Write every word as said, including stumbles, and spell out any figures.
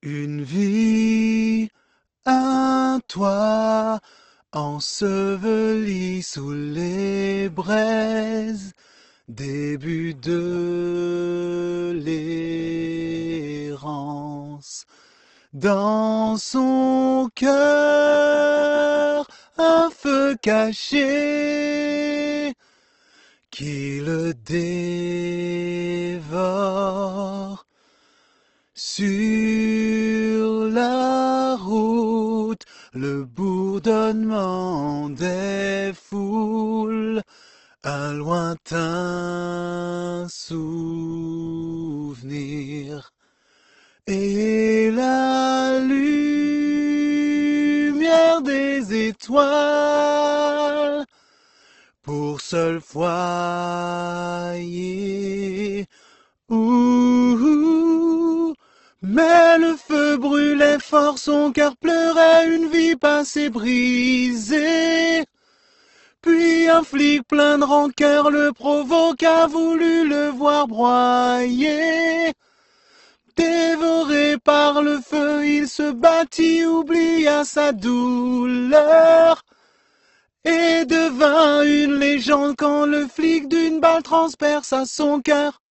Une vie, un toit, enseveli sous les braises, début de l'errance. Dans son cœur, un feu caché qui le dévore. Sur la route, le bourdonnement des foules, un lointain souvenir. Et la lumière des étoiles pour seul foyer. Ouh, mais le feu brûlait fort, son cœur pleurait une vie passée brisée. Puis un flic plein de rancœur le provoqua, voulu le voir broyer. Dévoré par le feu, il se battit, oublia sa douleur et devint une légende quand le flic d'une balle transperça son cœur.